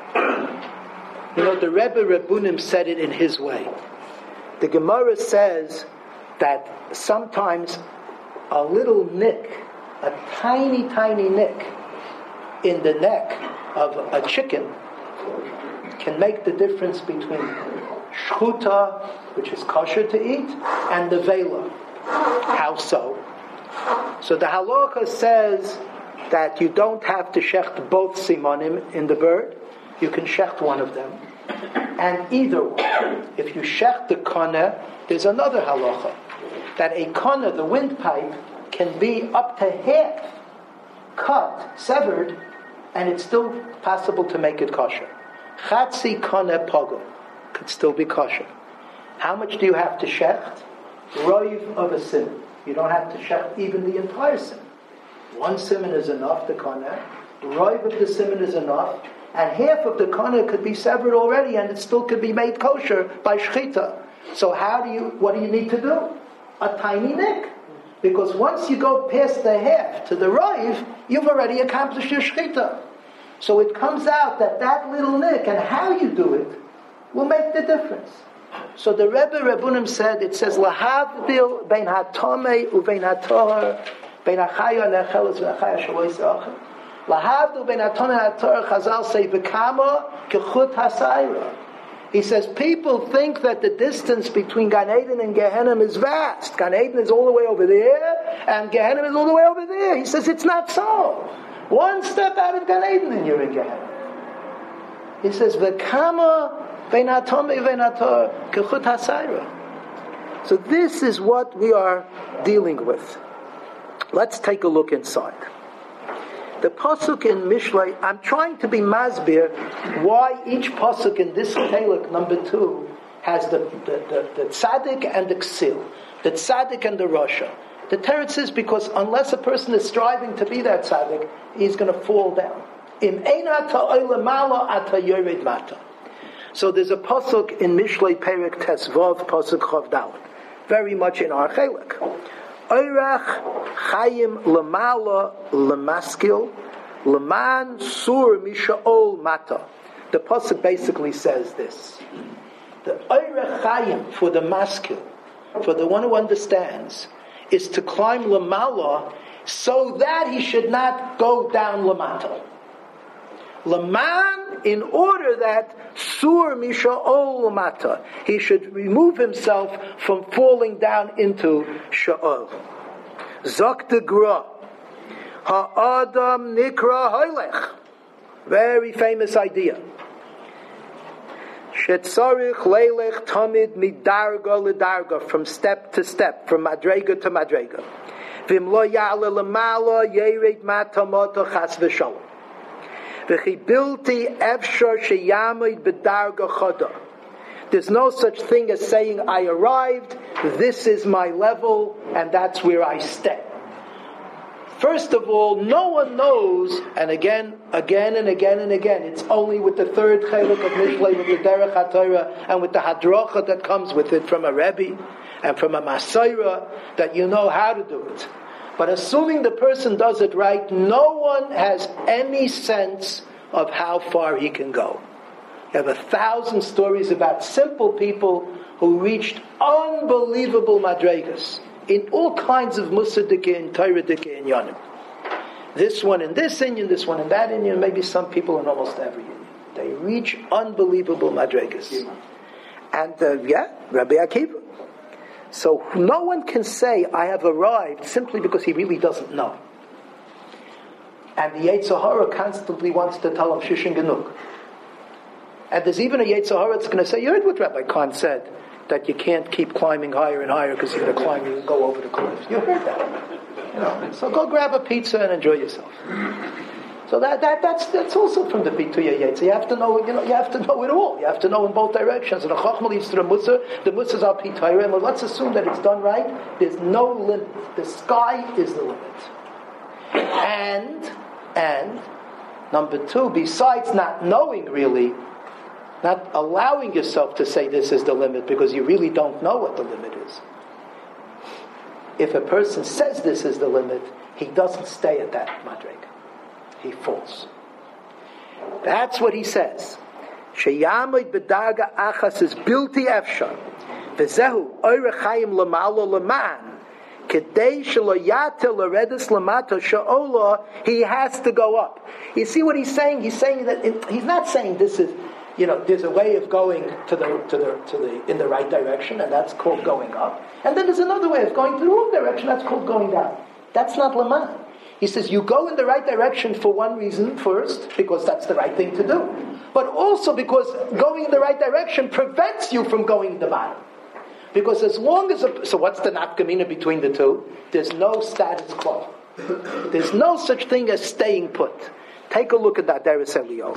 You know, the Rebbe Rebunim said it in his way. The Gemara says that sometimes a little nick, a tiny, tiny nick in the neck of a chicken can make the difference between shchuta, which is kosher to eat, and the vela. How so? So the halakha says that you don't have to shecht both simonim in the bird. You can shecht one of them. And either one. If you shecht the kana, there's another halacha. That a kana, the windpipe, can be up to half cut, severed, and it's still possible to make it kosher. Chatzi kana pogel could still be kosher. How much do you have to shecht? Roiv of a simon. You don't have to shecht even the entire simon. One simon is enough, the kana. Roiv of the simon is enough. And half of the kana could be severed already, and it still could be made kosher by shchita. So how do you, what do you need to do? A tiny nick. Because once you go past the half to the roiv, you've already accomplished your shchita. So it comes out that that little nick and how you do it will make the difference. So the Rebbe Rebunim said, it says, Lahavdil bein hatomei uvein hatahar, bein hachaya necheles v'achaya shalois achar. Lahavdil bein hatomei hatahar, Chazal say, v'kama kechut hasayra. He says, people think that the distance between Gan Eden and Gehenna is vast. Gan Eden is all the way over there, and Gehenna is all the way over there. He says, it's not so. One step out of Gan Eden and you're in Gehenna. He says, v'kama so this is what we are dealing with. Let's take a look inside. The pasuk in Mishlei, I'm trying to be masbir why each pasuk in this chelik number two has the, the, the, the tzaddik and the ksil, the tzaddik and the rasha. The teretz is because unless a person is striving to be that tzaddik, he's going to fall down. Im ein ata oile mala ata yored mata. So there's a pasuk in Mishlei Perek Tesvav, pasuk Chav Dalet, very much in our chelik. Oirach chayim lemala lemaskil leman sur mishaol mata. The pasuk basically says this: the oirach chayim for the maskil, for the one who understands, is to climb lemala so that he should not go down lamata. Laman, in order that sur misha'ol lamata, he should remove himself from falling down into sha'ol. Zok de gra, ha'adam nikra hoylech. Very famous idea. Shetzarich leilech tamid midarga ledarga, from step to step, from madrega to madrega. Vim lo ya'ale lamala yered mata mata chas v'shalom. There's no such thing as saying, I arrived, this is my level, and that's where I stay. First of all, no one knows, and again, again and again and again, it's only with the third chelik of Mishlei, with the Derech HaTorah, and with the Hadracha that comes with it from a Rebbe, and from a Masaira, that you know how to do it. But assuming the person does it right, no one has any sense of how far he can go. You have a thousand stories about simple people who reached unbelievable madregas in all kinds of Musadika and Tairadika and Yanim. This one in this Indian, this one in that Indian, maybe some people in almost every Indian. They reach unbelievable madregas. And uh, yeah, Rabbi Akiva. So no one can say, I have arrived, simply because he really doesn't know. And the Yetzer Hara constantly wants to tell him Shishin Genug. And there's even a Yetzer Hara that's going to say, you heard what Rabbi Khan said, that you can't keep climbing higher and higher because you're going to climb, you go over the cliffs. You heard that. You know, so go grab a pizza and enjoy yourself. So So that, that that's that's also from the Bituya Yetz. You have to know, you know, you have to know it all. You have to know in both directions. And the Chachma leads to the Musar. The Musar is our Pitayra, and let's assume that it's done right. There's no limit. The sky is the limit. And and number two, besides not knowing really, not allowing yourself to say this is the limit because you really don't know what the limit is. If a person says this is the limit, he doesn't stay at that madrega. He falls. That's what he says. Sheyamid b'darga achas is bilti efshar. V'zehu oirech chayim lamalo laman. Kedei shelo yatel l'redus lamato she'ola. He has to go up. You see what he's saying? He's saying that it, he's not saying this is, you know, there's a way of going to the to the to the in the right direction, and that's called going up. And then there's another way of going to the wrong direction. That's called going down. That's not laman. He says you go in the right direction for one reason first, because that's the right thing to do. But also because going in the right direction prevents you from going to the bottom. Because as long as... A, so what's the nafkamina between the two? There's no status quo. There's no such thing as staying put. Take a look at that Deres Elio.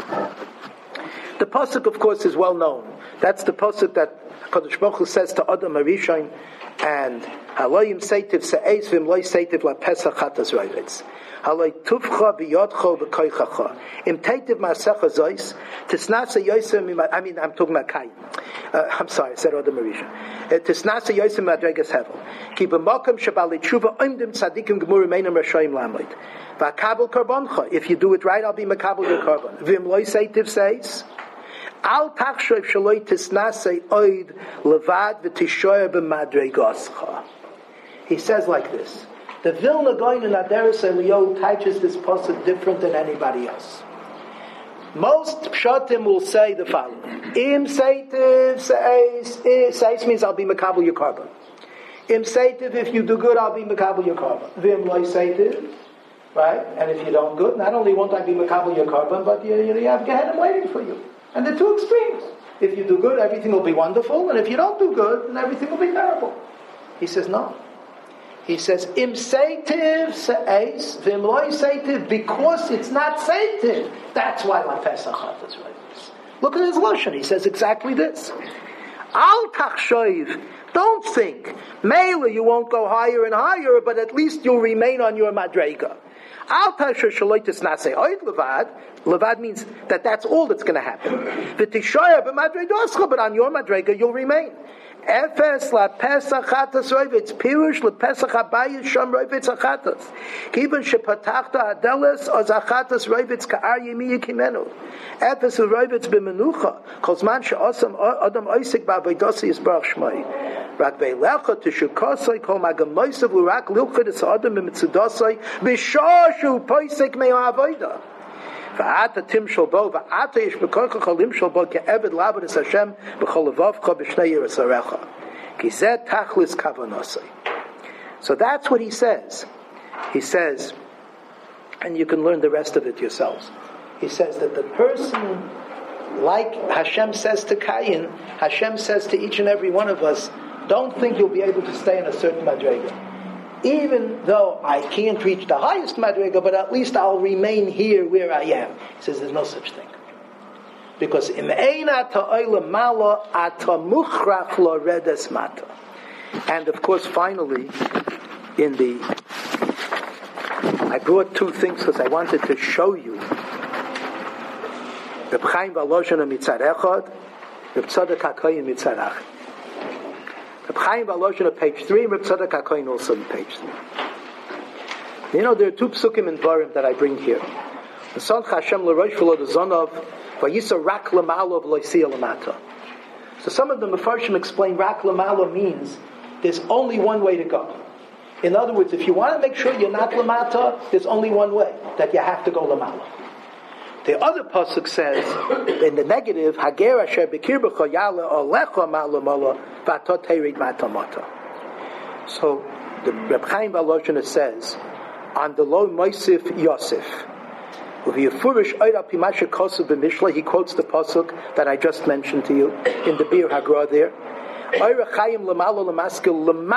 The pasuk, of course, is well known. That's the pasuk that Kadosh Baruch Hu says to Adam Arishain, and Haloyim seitiv se'ez v'im loy seitiv la pesach chatas roivitz. Haloy tufcha b'yodcho v'koichacha. Im teitiv ma'asecha zois, tisnasa yosem, I mean, I'm talking about Kain. Uh, I'm sorry, I said Adam Arishain. Tisnasa yosem madregas hevel. Ki b'mokem shabali tshuva oimdim tzadikim gemur meinam rashoim lamoid. V'akabel karboncha. If you do it right, I'll be makabel your karbon. V'im loy seitiv seis. Al tachshoy shaloi tisnasei oid levad v'tishoyer b'madregoscha. He says like this. The Vilna Gaon in Aderes Elio teaches this pasuk different than anybody else. Most pshatim will say the following: Im seitiv seis, seis means I'll be makabel your carbon. Im seitiv, if you do good, I'll be makabel your carbon. Vim loy seitiv, right? And if you don't good, not only won't I be makabel your carbon, but you, you have Gehenna waiting for you. And the two extremes. If you do good, everything will be wonderful, and if you don't do good, then everything will be terrible. He says no. He says, Im seitiv se'ez, v'im loy seitiv, because it's not seitiv. That's why la pesach chatas roivitz. Look at his lashon. He says exactly this. Al tachshoiv, don't think. Mele, you won't go higher and higher, but at least you'll remain on your madrega. Al tachshoiv shaloitis nasei oid levad. Levad means that that's all that's going to happen. V'tishoyer b'madregoscha, but on your madrega you'll remain. Efes la pesach chatas roivitz, pirush la pesach habayis sham roivitz achatas. Kiven shepatachta adeles oz achatas roivitz ka'ar yemi yikimenu. Efes roivitz b'menucha, kozman she'osam adam oisik ba'avodosi yisbarach shmoi. Rak ve'lecha tishukosai kol magamoisav urak lilchid es adam b'mitzudosai b'shoshu poisik me'avodah. V'ata timshol bo, v'ata yish b'koicha cholimshol bo, ke'eved labad es Hashem b'cholavavcha b'shnei yirasarecha. Ki zeh tachlis kavanosai. So that's what he says. He says, and you can learn the rest of it yourselves. He says that the person, like Hashem says to Cain, Hashem says to each and every one of us, don't think you'll be able to stay in a certain madrega. Even though I can't reach the highest madrega, but at least I'll remain here where I am. He says there's no such thing. Because im ein ata oila malo ata muchrach lo redes mata. And of course, finally, in the... I brought two things because I wanted to show you. Reb Chaim Volozhin mitzad echad, Reb Tzadok HaKohen mitzad achad. Reb Chaim Volozhin at page three, Reb Tzadok HaKohen also on page three. You know, there are two psukim in Dvarim that I bring here. The son Hashem l'rosh v'lo d'zonav v'yisa rak l'malo v'loisia l'mata. So some of the Mefarshim explain rak l'malo means there's only one way to go. In other words, if you want to make sure you're not l'mata, there's only one way, that you have to go l'malo. The other pasuk says, in the negative, Hager asher b'kirbecha yala olecha malo malo v'atot terid matamata. So the Reb Chaim Volozhin says, on the low Moisif Yosef, he quotes the pasuk that I just mentioned to you in the Bir Hagra there.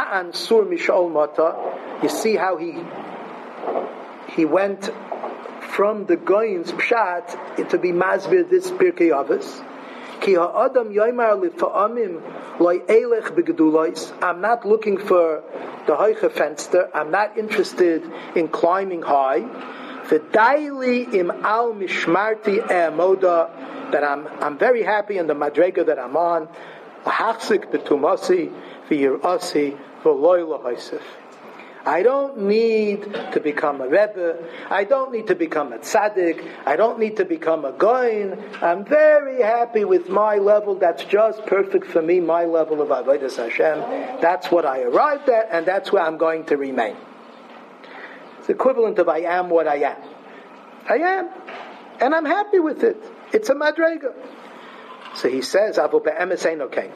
You see how he he went from the Goyim's Pshat to be Masbir this Pirkei Avos. Ki ha'adam yoymar lifa'amim loy elech b'gedulos. I'm not looking for the Hoiche Fenster. I'm not interested in climbing high. V'daili im al mishmarti e'amoda. That I'm I'm very happy in the madrega that I'm on. Hachzik b'tumasi v'yirasi v'loy lahaisif. I don't need to become a Rebbe. I don't need to become a tzaddik. I don't need to become a goyin. I'm very happy with my level. That's just perfect for me, my level of Avodas Hashem. That's what I arrived at, and that's where I'm going to remain. It's equivalent of I am what I am. I am. And I'm happy with it. It's a madrega. So he says, Avu be'emes ein okay.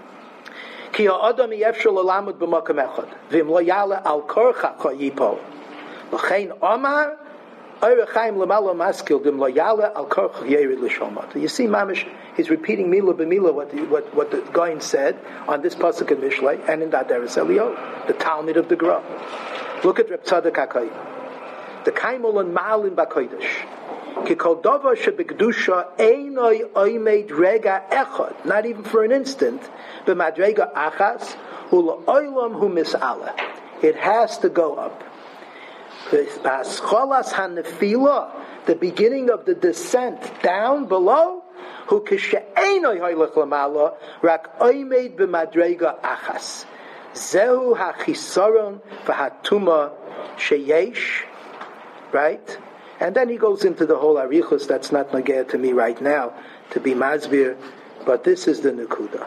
Ki ha'adam yefshel lalamud b'makam echad, v'im lo yale al korcha yipol. L'chein omar, oire chaim l'malo maskil, v'im lo yale al korcha yerid l'shomat. You see, Mamish, he's repeating mila b'mila what the, what, what the Goyin said on this pasuk in Mishlei and in that Deres Elio, the Talmud of the Gra. Look at Reb Tzadok HaKohen. The kaimol and ma'alim b'kodesh. Ki kol davar shebekdusha einoi oimed rega echad, not even for an instant, b'madrega achas u'la'olam hu mis'ala. It has to go up. B'ascholas hanefila, the beginning of the descent down below, hu kishe'einoi hoylech l'mala rak oimed b'madrega achas. Zehu hachisaron v'hatuma sheyesh. Right? And then he goes into the whole arichus. That's not nageh to me right now to be masbir, but this is the nekuda.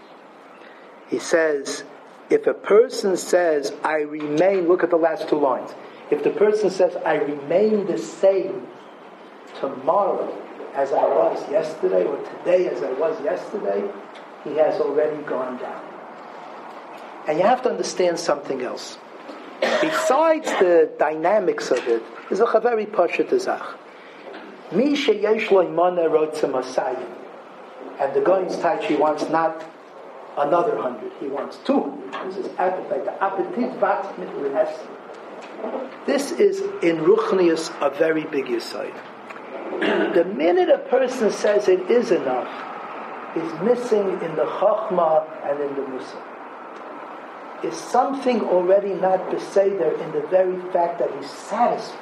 He says, if a person says, I remain, look at the last two lines. If the person says, I remain the same tomorrow as I was yesterday, or today as I was yesterday, he has already gone down. And you have to understand something else. Besides the dynamics of it, is a very pashut azach. Mi sheyesh lo imana rotza masayim, and the Goyin's Taichi wants not another hundred; he wants two hundred. This is appetite. The appetit vats mit lehessen. This is in Ruchnius a very big yesod. The minute a person says it is enough, is missing in the chachma and in the musa. Is something already not beseder in the very fact that he's satisfied.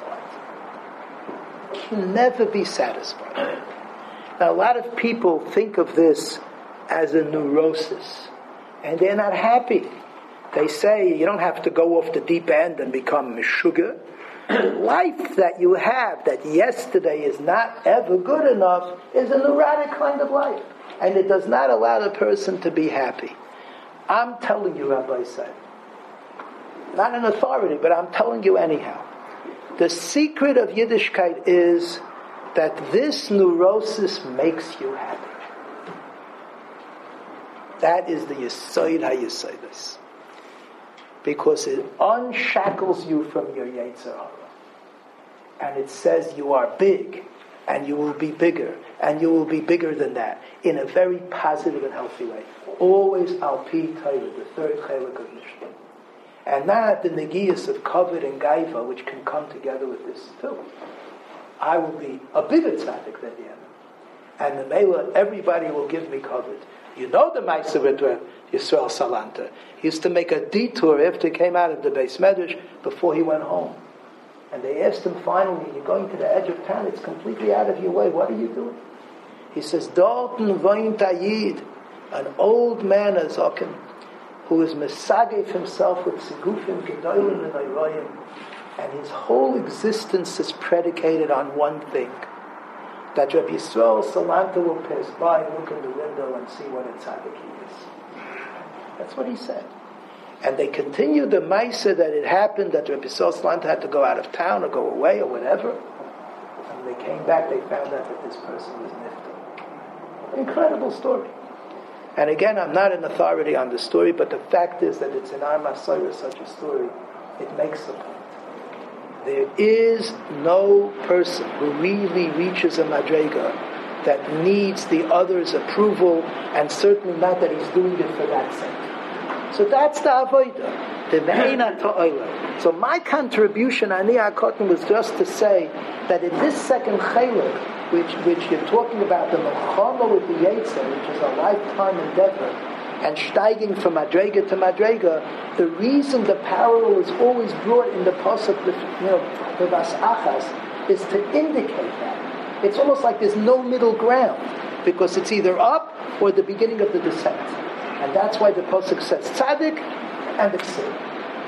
Can never be satisfied. Now, a lot of people think of this as a neurosis, and they're not happy. They say you don't have to go off the deep end and become sugar. Life that you have, that yesterday is not ever good enough, is a neurotic kind of life, and it does not allow the person to be happy. I'm telling you, Rabbi said, not an authority, but I'm telling you anyhow. The secret of Yiddishkeit is that this neurosis makes you happy. That is the Yesod HaYesodis. Because it unshackles you from your Yetzer Hara. And it says you are big, and you will be bigger, and you will be bigger than that, in a very positive and healthy way. Always al pi Torah, the third chelik of Mishnah. And not the negiyas of kavod and gaiva, which can come together with this too. I will be a bigger tzaddik than him. And the mela, everybody will give me kavod. You know the Ma'aser with Yisrael Salanta. He used to make a detour after he came out of the Beis Medrash before he went home. And they asked him finally, you're going to the edge of town, it's completely out of your way, what are you doing? He says, Dorten voint Ayid, an old man, a Zokin, who is Mesagef himself with Sigufim, Gedolim, and Ayroyim, and his whole existence is predicated on one thing, that Rabbi Yisrael Salanta will pass by, look in the window, and see what a tzaddik he is. That's what he said. And they continued the Ma'aser that it happened, that Rabbi Yisrael Salanta had to go out of town or go away or whatever. And when they came back, they found out that this person was nifta. Incredible story. And again, I'm not an authority on the story, but the fact is that it's in our Masorah, such a story. It makes the point. There is no person who really reaches a madrega that needs the other's approval, and certainly not that he's doing it for that sake. So that's the avodah. So my contribution, Ani HaKotan, was just to say that in this second chaylik, which which you're talking about the Melchama with the Yetzer, which is a lifetime endeavor, and steiging from Madrega to Madrega, the reason the parallel is always brought in the pasuk, you know, the Vas Achas, is to indicate that. It's almost like there's no middle ground, because it's either up or the beginning of the descent. And that's why the pasuk says tzaddik and the ksir.